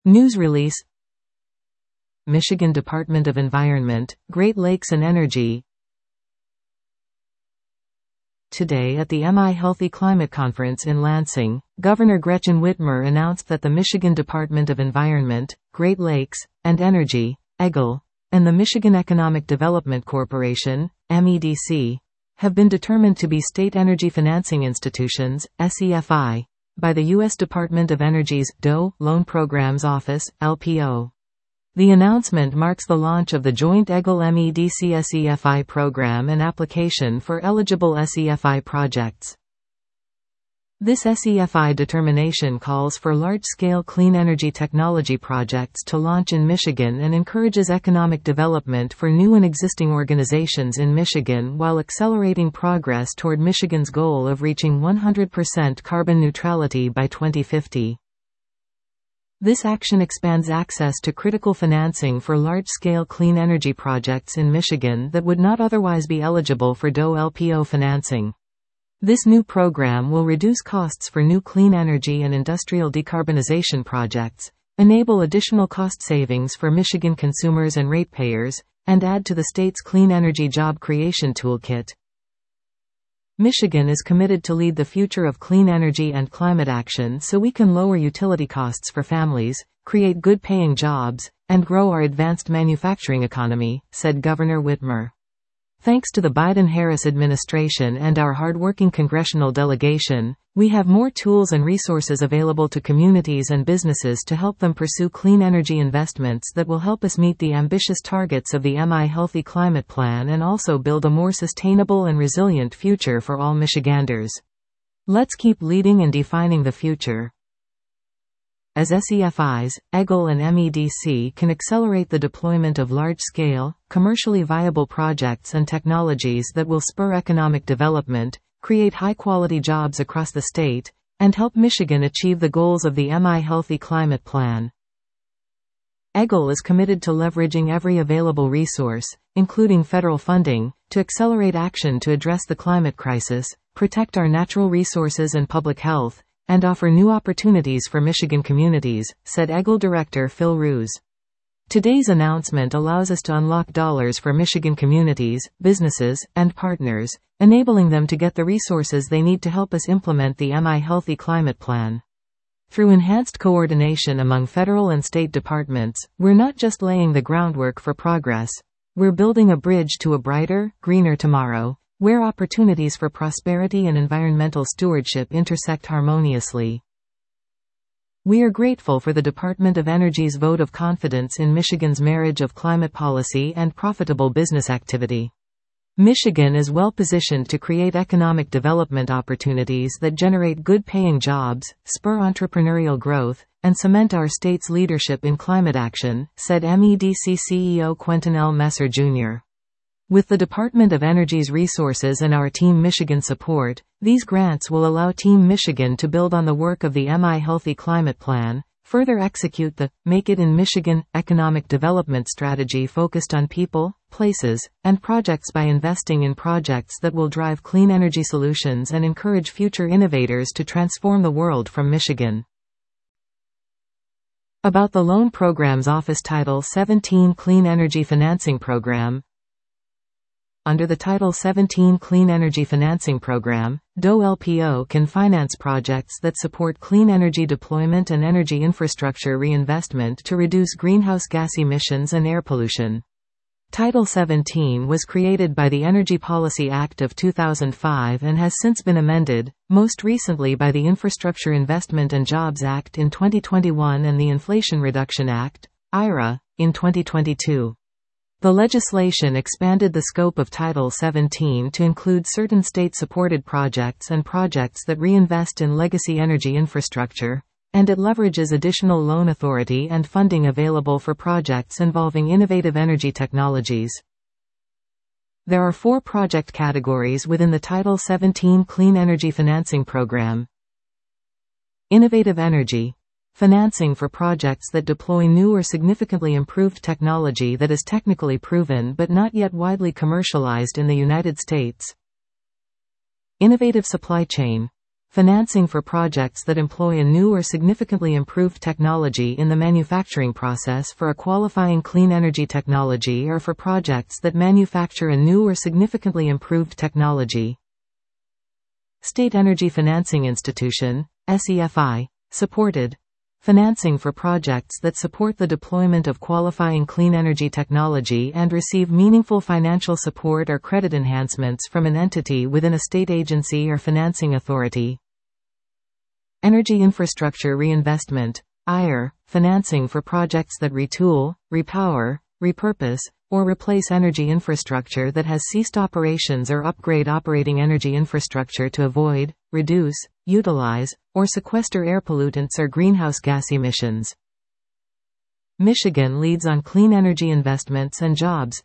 News release. Michigan Department of Environment, Great Lakes and Energy. Today at the MI Healthy Climate Conference in Lansing, Governor Gretchen Whitmer announced that the Michigan Department of Environment, Great Lakes, and Energy, EGLE, and the Michigan Economic Development Corporation, MEDC, have been determined to be state energy financing institutions, SEFI, by the U.S. Department of Energy's DOE Loan Programs Office, LPO. The announcement marks the launch of the joint EGLE-MEDC SEFI program and application for eligible SEFI projects. This SEFI determination calls for large-scale clean energy technology projects to launch in Michigan and encourages economic development for new and existing organizations in Michigan while accelerating progress toward Michigan's goal of reaching 100% carbon neutrality by 2050. This action expands access to critical financing for large-scale clean energy projects in Michigan that would not otherwise be eligible for DOE LPO financing. This new program will reduce costs for new clean energy and industrial decarbonization projects, enable additional cost savings for Michigan consumers and ratepayers, and add to the state's clean energy job creation toolkit. Michigan is committed to lead the future of clean energy and climate action so we can lower utility costs for families, create good-paying jobs, and grow our advanced manufacturing economy, said Governor Whitmer. Thanks to the Biden-Harris administration and our hardworking congressional delegation, we have more tools and resources available to communities and businesses to help them pursue clean energy investments that will help us meet the ambitious targets of the MI Healthy Climate Plan and also build a more sustainable and resilient future for all Michiganders. Let's keep leading and defining the future. As SEFIs, EGLE and MEDC can accelerate the deployment of large-scale, commercially viable projects and technologies that will spur economic development, create high-quality jobs across the state, and help Michigan achieve the goals of the MI Healthy Climate Plan. EGLE is committed to leveraging every available resource, including federal funding, to accelerate action to address the climate crisis, protect our natural resources and public health, and offer new opportunities for Michigan communities, said EGLE Director Phil Roos. Today's announcement allows us to unlock dollars for Michigan communities, businesses, and partners, enabling them to get the resources they need to help us implement the MI Healthy Climate Plan. Through enhanced coordination among federal and state departments, we're not just laying the groundwork for progress, we're building a bridge to a brighter, greener tomorrow, where opportunities for prosperity and environmental stewardship intersect harmoniously. We are grateful for the Department of Energy's vote of confidence in Michigan's marriage of climate policy and profitable business activity. Michigan is well positioned to create economic development opportunities that generate good-paying jobs, spur entrepreneurial growth, and cement our state's leadership in climate action, said MEDC CEO Quentin L. Messer, Jr. With the Department of Energy's resources and our Team Michigan support, these grants will allow Team Michigan to build on the work of the MI Healthy Climate Plan, further execute the Make It in Michigan economic development strategy focused on people, places, and projects by investing in projects that will drive clean energy solutions and encourage future innovators to transform the world from Michigan. About the Loan Programs Office Title 17 Clean Energy Financing Program. Under the Title 17 Clean Energy Financing Program, DOE LPO can finance projects that support clean energy deployment and energy infrastructure reinvestment to reduce greenhouse gas emissions and air pollution. Title 17 was created by the Energy Policy Act of 2005 and has since been amended, most recently by the Infrastructure Investment and Jobs Act in 2021 and the Inflation Reduction Act, IRA, in 2022. The legislation expanded the scope of Title 17 to include certain state-supported projects and projects that reinvest in legacy energy infrastructure, and it leverages additional loan authority and funding available for projects involving innovative energy technologies. There are 4 project categories within the Title 17 Clean Energy Financing Program. Innovative energy. Financing for projects that deploy new or significantly improved technology that is technically proven but not yet widely commercialized in the United States. Innovative supply chain. financing for projects that employ a new or significantly improved technology in the manufacturing process for a qualifying clean energy technology or for projects that manufacture a new or significantly improved technology. State Energy Financing Institution, SEFI, supported financing for projects that support the deployment of qualifying clean energy technology and receive meaningful financial support or credit enhancements from an entity within a state agency or financing authority. Energy Infrastructure Reinvestment, EIR, financing for projects that retool, repower, repurpose, or replace energy infrastructure that has ceased operations or upgrade operating energy infrastructure to avoid, reduce, utilize, or sequester air pollutants or greenhouse gas emissions. Michigan leads on clean energy investments and jobs.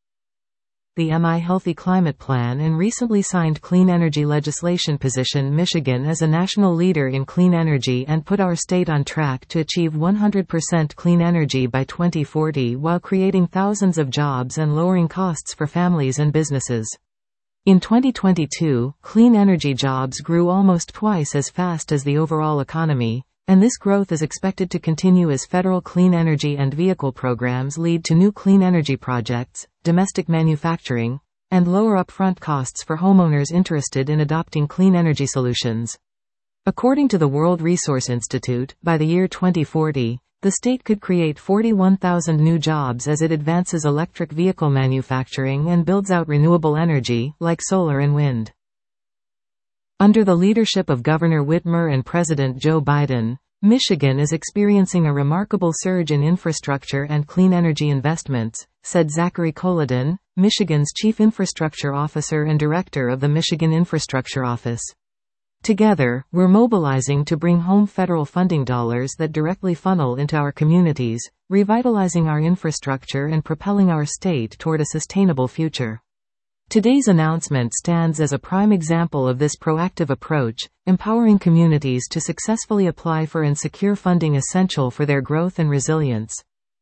The MI Healthy Climate Plan and recently signed clean energy legislation position Michigan as a national leader in clean energy and put our state on track to achieve 100% clean energy by 2040 while creating thousands of jobs and lowering costs for families and businesses. In 2022, clean energy jobs grew almost twice as fast as the overall economy, and this growth is expected to continue as federal clean energy and vehicle programs lead to new clean energy projects, domestic manufacturing, and lower upfront costs for homeowners interested in adopting clean energy solutions. According to the World Resource Institute, by the year 2040, the state could create 41,000 new jobs as it advances electric vehicle manufacturing and builds out renewable energy, like solar and wind. Under the leadership of Governor Whitmer and President Joe Biden, Michigan is experiencing a remarkable surge in infrastructure and clean energy investments, said Zachary Koladin, Michigan's Chief Infrastructure Officer and Director of the Michigan Infrastructure Office. Together, we're mobilizing to bring home federal funding dollars that directly funnel into our communities, revitalizing our infrastructure and propelling our state toward a sustainable future. Today's announcement stands as a prime example of this proactive approach, empowering communities to successfully apply for and secure funding essential for their growth and resilience.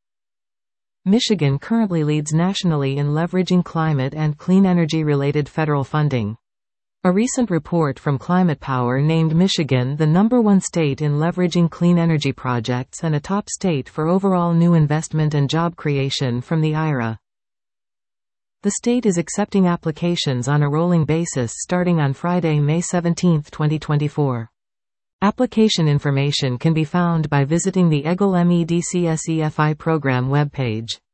Michigan currently leads nationally in leveraging climate and clean energy-related federal funding. A recent report from Climate Power named Michigan the #1 state in leveraging clean energy projects and a top state for overall new investment and job creation from the IRA. The state is accepting applications on a rolling basis starting on Friday, May 17, 2024. Application information can be found by visiting the EGLE MEDCSEFI program webpage.